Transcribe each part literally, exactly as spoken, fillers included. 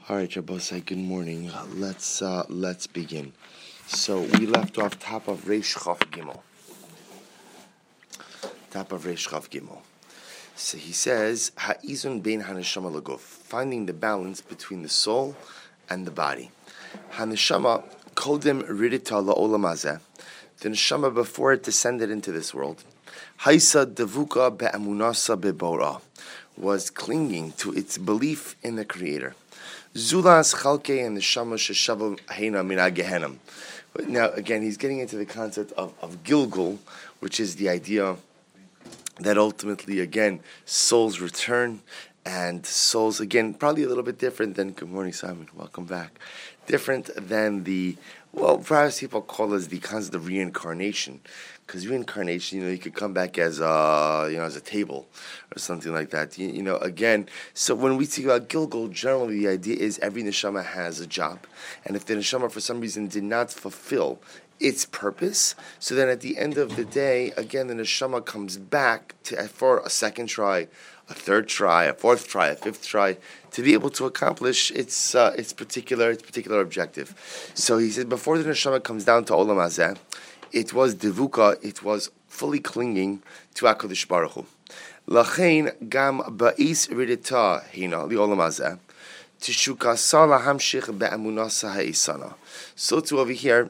All right, Rabbosai, good morning. Uh, let's uh, let's begin. So we left off top of Reish Chaf Gimel. Top of Reish Chaf Gimel. So he says, Ha'izun bein haneshama laguf, finding the balance between the soul and the body. Haneshama kodem ridita la'olam hazeh. The neshama, before it descended into this world, Haisa devuka be'amunasa be'bora, was clinging to its belief in the Creator. Zulas chalke and the shama sheshavu heina mina gehenim. Now, again, he's getting into the concept of, of Gilgul, which is the idea that ultimately, again, souls return, and souls, again, probably a little bit different than, good morning, Simon, welcome back, different than the, well, perhaps people call it the concept of reincarnation, because reincarnation, you know, you could come back as a, you know, as a table, or something like that, you, you know, again, so when we speak about Gilgul, generally the idea is every neshama has a job, and if the neshama for some reason did not fulfill its purpose, so then at the end of the day, again, the neshama comes back to for a second try, a third try, a fourth try, a fifth try, to be able to accomplish its uh, its particular its particular objective. So he said, before the neshama comes down to Olam Hazeh, it was devuka, it was fully clinging to HaKadosh Baruch Hu. Lachein gam ba'is ridita hina li Olam Hazeh, tishukasa lahamshich be'amunasa ha'isana. So too over here,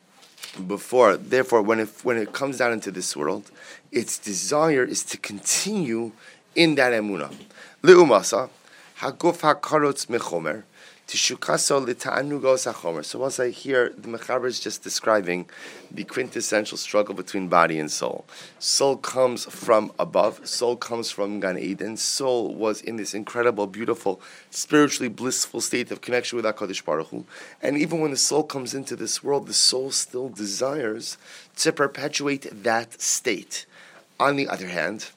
before, therefore, when it when it comes down into this world, its desire is to continue in that emunah. Leumasa haguf hakarotz mechomer tishukaso lita'anugos hachomer. So once I hear the Mechaber is just describing the quintessential struggle between body and soul. Soul comes from above. Soul comes from Gan Eden. Soul was in this incredible, beautiful, spiritually blissful state of connection with HaKadosh Baruch Hu. And even when the soul comes into this world, the soul still desires to perpetuate that state. On the other hand,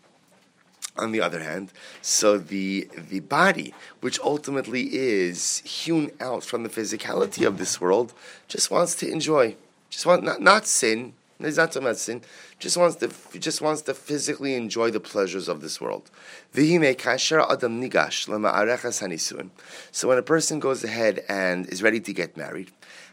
On the other hand, so the the body, which ultimately is hewn out from the physicality of this world, just wants to enjoy, just want not, not sin. There's not so much sin. Just wants to just wants to physically enjoy the pleasures of this world. So when a person goes ahead and is ready to get married,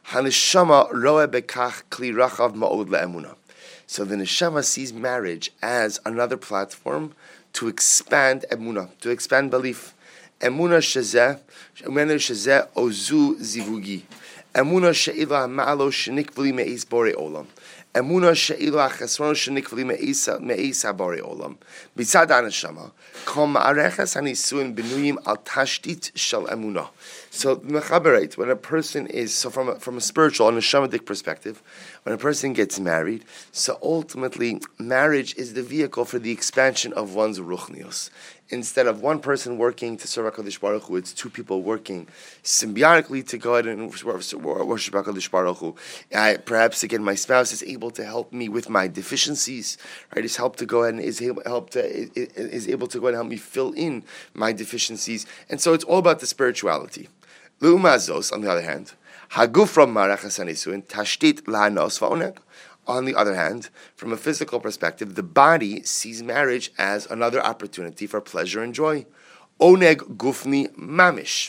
so the neshama sees marriage as another platform to expand emunah, to expand belief. Emunah shezeh, emunah shezeh ozu zivugi. Emunah she'ilah ma'alo shenikvli me'is borei olam. Emunah she'ilah chesron shenikvli me'is me'is haborei olam. B'tzad haneshama, kol ma'areches hanisuin benuyim al tashtit shel emunah. So mechaberate, when a person is, so from a, from a spiritual and a shamadic perspective, when a person gets married, so ultimately marriage is the vehicle for the expansion of one's ruchnius. Instead of one person working to serve HaKadosh Baruch Hu, it's two people working symbiotically to go ahead and worship HaKadosh Baruch Hu. I, perhaps again, my spouse is able to help me with my deficiencies, right? Is help to go ahead and is able, help to is, is able to go ahead and help me fill in my deficiencies, and so it's all about the spirituality. Leumazos, on the other hand, haguf from marachas hanisuin tashtit lahanos va'oneg. On the other hand, from a physical perspective, the body sees marriage as another opportunity for pleasure and joy. Oneg gufni mamish.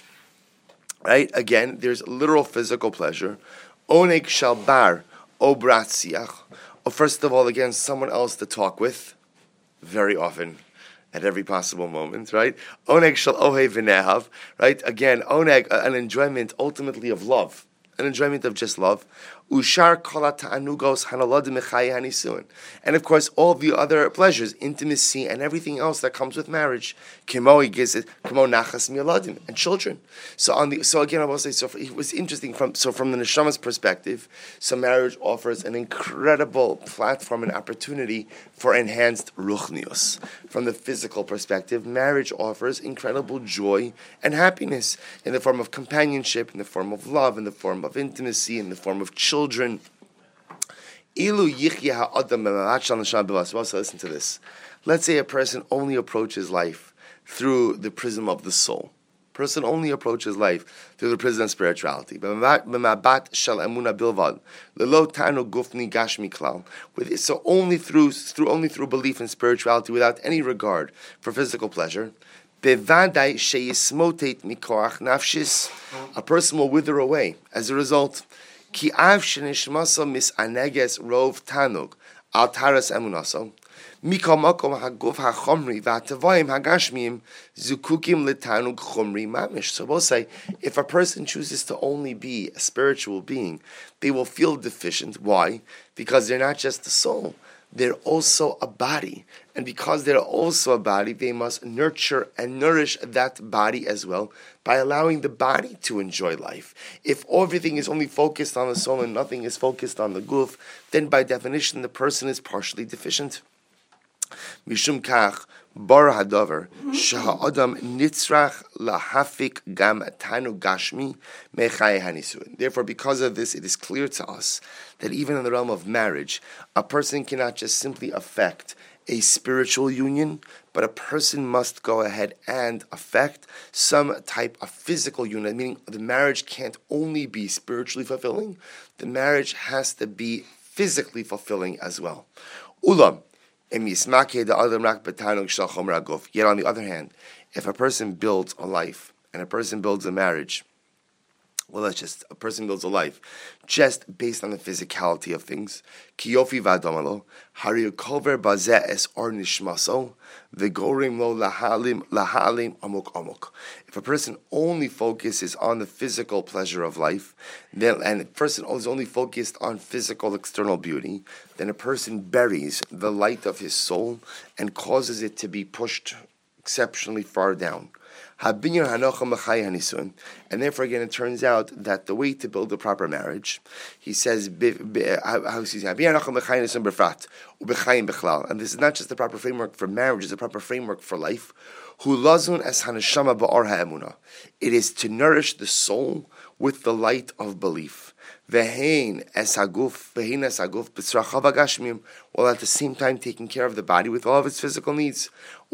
Right? Again, there's literal physical pleasure. Oneg shalbar obratziach. Oh, first of all, again, someone else to talk with, very often, at every possible moment, right? Oneg shal ohe v'nehav, right? Again, oneg, an enjoyment ultimately of love, an enjoyment of just love. Ushar kol ta'anugos hanalodim mechayei hanisuin, and of course all the other pleasures, intimacy, and everything else that comes with marriage. Kimo gizit, kimo nachas mialadim, and children. So on the so again I will say so. For, it was interesting from so from the neshama's perspective. So marriage offers an incredible platform and opportunity for enhanced ruchnius. From the physical perspective, marriage offers incredible joy and happiness in the form of companionship, in the form of love, in the form of intimacy, in the form of children. Children. Listen to this. Let's say a person only approaches life through the prism of the soul. Person only approaches life through the prism of spirituality. So only through through only through belief in spirituality, without any regard for physical pleasure. Bevadai sheyismotet mikoach nafshis a person will wither away as a result. Ki av shenishmasa misaneges rov tanug al taras emunaso. Mikol makom haguf hachomri v'atavoim hagashmim zukukim letanug chomri mamish. So we'll say, if a person chooses to only be a spiritual being, they will feel deficient. Why? Because they're not just a soul. They're also a body. And because they're also a body, they must nurture and nourish that body as well by allowing the body to enjoy life. If everything is only focused on the soul and nothing is focused on the guf, then by definition the person is partially deficient. Mishum kach bar hadavar shahadam nitzrach lahafik gam tanu gashmi mechay hanisuin. Therefore, because of this, it is clear to us that even in the realm of marriage, a person cannot just simply affect a spiritual union, but a person must go ahead and affect some type of physical union, meaning the marriage can't only be spiritually fulfilling, the marriage has to be physically fulfilling as well. Ulam. Yet on the other hand, if a person builds a life and a person builds a marriage, well, that's just a person builds a life just based on the physicality of things. Kiyofi v'adomalo hari kover bazeh es or nishmaso v'gorim lo lahalim lahalim amok amok. If a person only focuses on the physical pleasure of life, then and a person is only focused on physical external beauty, then a person buries the light of his soul and causes it to be pushed exceptionally far down. And therefore, again, it turns out that the way to build a proper marriage, he says, and this is not just the proper framework for marriage, it's a proper framework for life. It is to nourish the soul with the light of belief. While at the same time taking care of the body with all of its physical needs.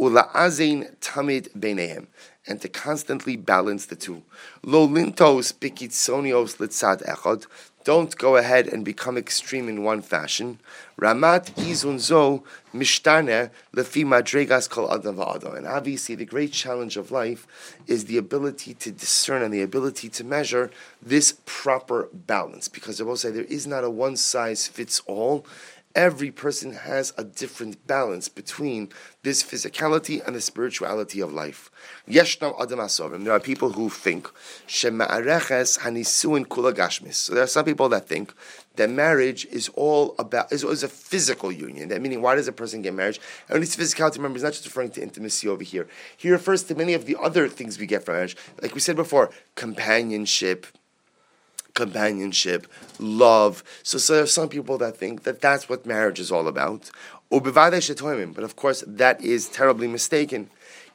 And to constantly balance the two. Lo lintos bikitzonios litzad echad. Don't go ahead and become extreme in one fashion. Ramat izun zo mishtane lefi madregas kol adam va'adam. And obviously the great challenge of life is the ability to discern and the ability to measure this proper balance. Because I will say there is not a one-size-fits-all. Every person has a different balance between this physicality and the spirituality of life. Yeshnam adam asovim. There are people who think shema'areches hanisuin kula gashmis. So there are some people that think that marriage is all about is, is a physical union. That meaning, why does a person get married? And when it's physicality, remember, he's not just referring to intimacy over here. He refers to many of the other things we get from marriage, like we said before, companionship. Companionship, love. So, so there are some people that think that that's what marriage is all about. But of course, that is terribly mistaken.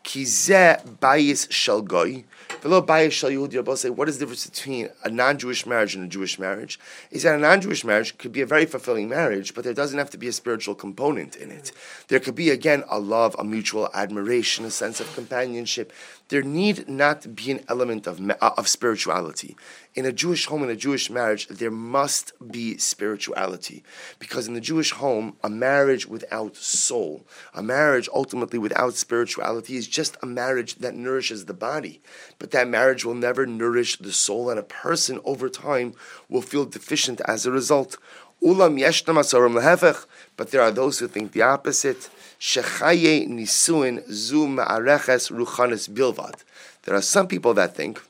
Kizeh bayis shel goy, v'lo bayis shel Yehudi. You'll both say, what is the difference between a non-Jewish marriage and a Jewish marriage? Is that a non-Jewish marriage could be a very fulfilling marriage, but there doesn't have to be a spiritual component in it. There could be, again, a love, a mutual admiration, a sense of companionship. There need not be an element of of spirituality. In a Jewish home, in a Jewish marriage, there must be spirituality. Because in the Jewish home, a marriage without soul, a marriage ultimately without spirituality is just a marriage that nourishes the body. But that marriage will never nourish the soul, and a person over time will feel deficient as a result. Ulam yeshna masarim lehefech, but there are those who think the opposite. Shechaye nisuin zu ma'areches ruchanis bilvad. There are some people that think,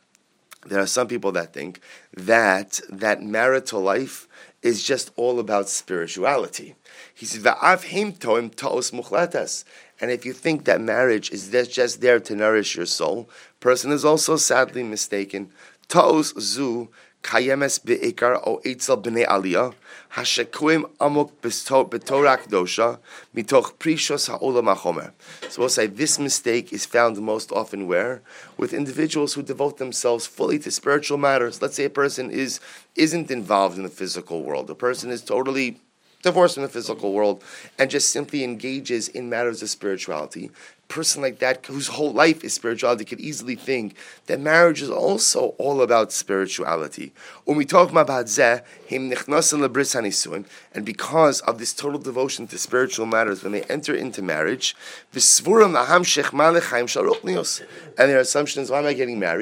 there are some people that think that that marital life is just all about spirituality. He says, "Va'av heim toim ta'os muchletes." And if you think that marriage is just there to nourish your soul, person is also sadly mistaken. Ta'os zu kayemes be'ikar o eitzel b'nei aliyah hashekuim amok b'torah kedosha mitoch prishos ha'olam hachomer. So we'll say this mistake is found most often where? With individuals who devote themselves fully to spiritual matters. Let's say a person is, isn't involved in the physical world. A person is totally divorced from the physical world and just simply engages in matters of spirituality. A person like that, whose whole life is spirituality, could easily think that marriage is also all about spirituality. When we talk about zeh, him nichnasen lebris hanisuin, and because of this total devotion to spiritual matters, when they enter into marriage, v'svuram laham shech malechaim shalruchnios, and their assumption is, why am I getting married?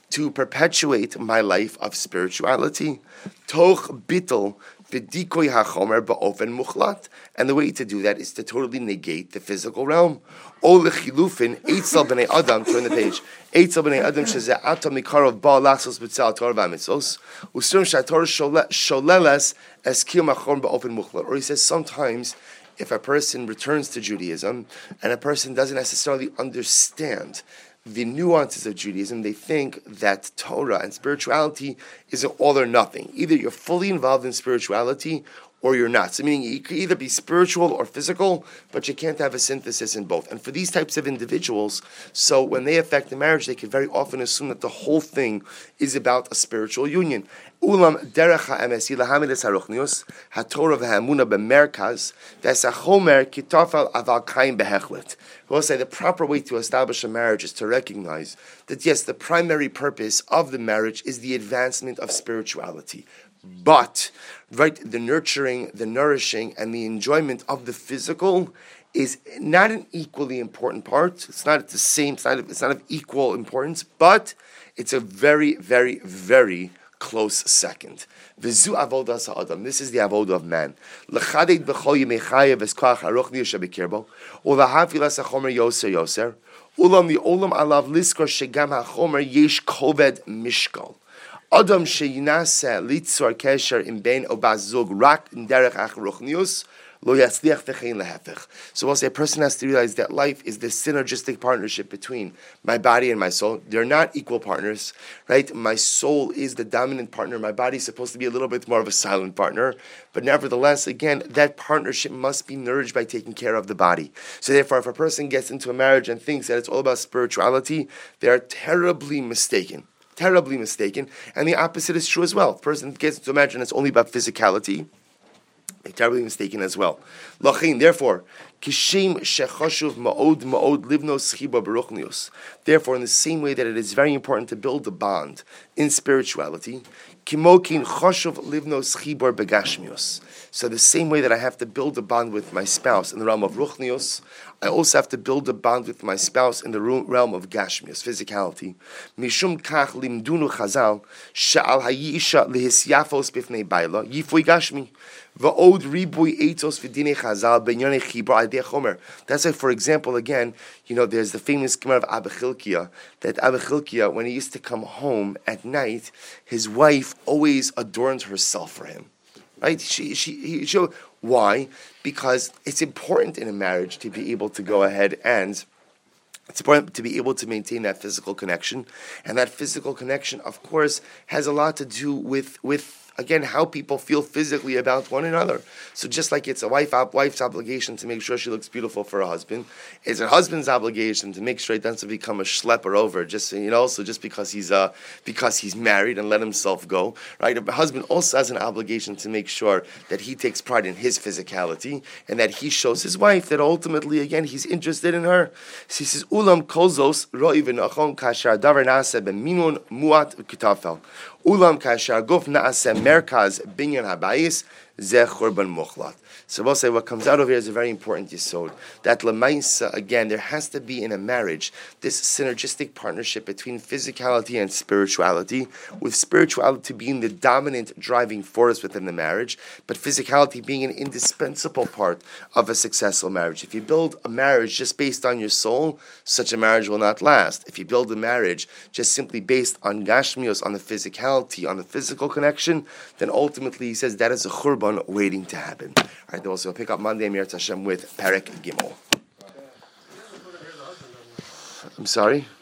to perpetuate my life of spirituality. Toch bittel v'dikoy hachomer ba'ofen muchlat. And the way to do that is to totally negate the physical realm. O lechilufin eitzel b'nei adam, turn the page. Eitzel b'nei adam shezeh atom mikarov ba lasos b'tzal Torah v'amitzos. Usurim shatorah sholeles es kiyum hachom ba'ofen muchlat. Or he says sometimes if a person returns to Judaism and a person doesn't necessarily understand the nuances of Judaism, they think that Torah and spirituality is an all or nothing. Either you're fully involved in spirituality or you're not. So meaning you can either be spiritual or physical, but you can't have a synthesis in both. And for these types of individuals, so when they affect the marriage, they can very often assume that the whole thing is about a spiritual union. Ulam derech ha'emes hilahamidas haruchnius haTorah v'ha'emuna b'merkaz v'esachomer kitafel aval kain behechlet. We'll say the proper way to establish a marriage is to recognize that yes, the primary purpose of the marriage is the advancement of spirituality. But, right, the nurturing, the nourishing, and the enjoyment of the physical is not an equally important part. It's not the same, it's not, it's not of equal importance, but it's a very, very, very close second. V'zu avodas ha'adam. This is the avodah of man. L'chaded b'chol yimei chayev v'eskach haruchni shebekirbo, u'lahafilas hachomer yoser yoser, ulam li'olam alav liskor shegam hachomer yesh koved mishkal. Adam sheyinase litzor kesher im bein obazug rak in derech achruchnius lo yatzliach v'chein lehefech. So we'll say a person has to realize that life is this synergistic partnership between my body and my soul. They're not equal partners, right? My soul is the dominant partner. My body is supposed to be a little bit more of a silent partner. But nevertheless, again, that partnership must be nourished by taking care of the body. So therefore, if a person gets into a marriage and thinks that it's all about spirituality, they are terribly mistaken. Terribly mistaken. And the opposite is true as well. If a person gets into a marriage and it's only about physicality, they're terribly mistaken as well. Lachin, therefore, kishem shechashuv ma'od ma'od livnos chiba beruchnius. Therefore, in the same way that it is very important to build a bond in spirituality, kimokin chashuv livnos chibar begashmius. So the same way that I have to build a bond with my spouse in the realm of ruchnius, I also have to build a bond with my spouse in the realm of gashmius, physicality. Mishum kach limdunu chazal sha'al hayisha lehisyafos bifnei baila yifui gashmi. Va'od ribui eitos v'dinei chazal benyonei chibra adei chomer. That's like, for example, again, you know, there's the famous Gemara of Abba Chilkiah, that Abba Chilkiah, when he used to come home at night, his wife always adorned herself for him. Right? She, she, he, she, why? Because it's important in a marriage to be able to go ahead and it's important to be able to maintain that physical connection. And that physical connection, of course, has a lot to do with, with again, how people feel physically about one another. So just like it's a wife wife's obligation to make sure she looks beautiful for her husband, it's a husband's obligation to make sure he doesn't become a schlepper over, just you know, so just because he's uh because he's married and let himself go, right? A husband also has an obligation to make sure that he takes pride in his physicality and that he shows his wife that ultimately, again, he's interested in her. So he says, Ulam kolzos roi v'nachon kashar davar nase ben minun muat kitafel. Ulam kashar guf naase merkaz binyan habayis zeh churban muchlat. So we'll say what comes out of here is a very important yesod. That lemaisa, again, there has to be in a marriage this synergistic partnership between physicality and spirituality, with spirituality being the dominant driving force within the marriage, but physicality being an indispensable part of a successful marriage. If you build a marriage just based on your soul, such a marriage will not last. If you build a marriage just simply based on gashmios, on the physicality, on the physical connection, then ultimately he says that is a churban waiting to happen. All right, then we'll pick up Monday, Mir Tashem, with Perek Gimel. I'm sorry?